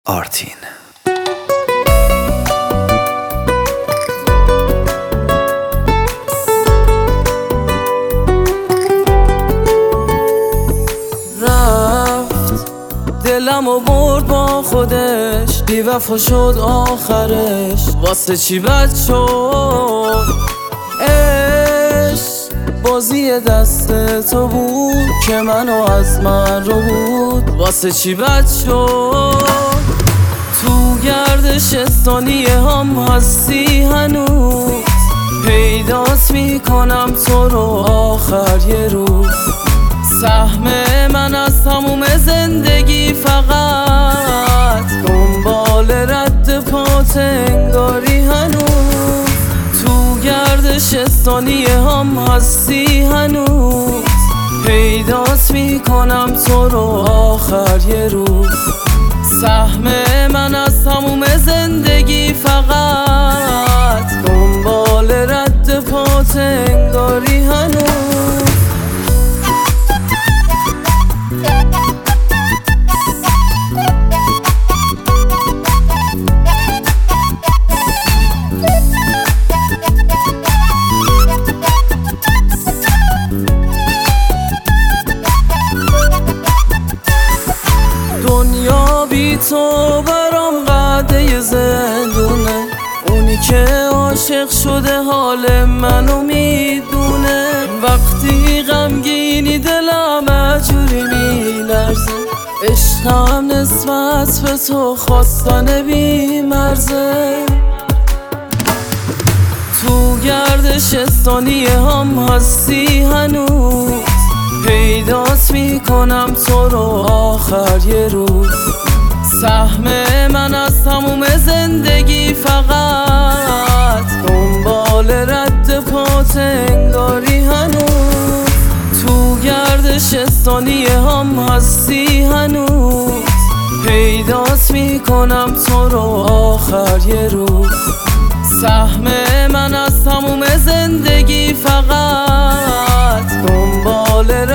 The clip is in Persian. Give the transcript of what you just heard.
آرتین. رفت دلمو برد با خودش، بی‌وفا شد آخرش. واسه چی بد شد؟ عشق بازی دست تو بود که منو از من رو بود. واسه چی بد شد؟ تو گردش ثانیه هم هستی هنوز، پیدات میکنم تو رو آخر یه روز. سهم من از تموم زندگی فقط دنبال رد پات انگاری هنوز. تو گردش ثانیه هم هستی هنوز، پیدات میکنم تو رو آخر یه روز. سهم من از تموم زندگی فقط دنبال رد پات انگاری هنوز. دنیا بی تو برام قده زندونه، اونی که عاشق شده حال منو میدونه. وقتی غمگینی دلم اجوری میلرزه، عشقم نسبت به تو خواستن بی مرزه. تو گردش ثانیه هم هستی هنوز، پیدات میکنم تو رو آخر یه روز. سهم من از تموم زندگی فقط دنبال رد پات انگاری هنوز. تو گردش ثانیه هم هستی هنوز، پیدات میکنم تو رو آخر یه روز. سهم من از تموم زندگی فقط دنبال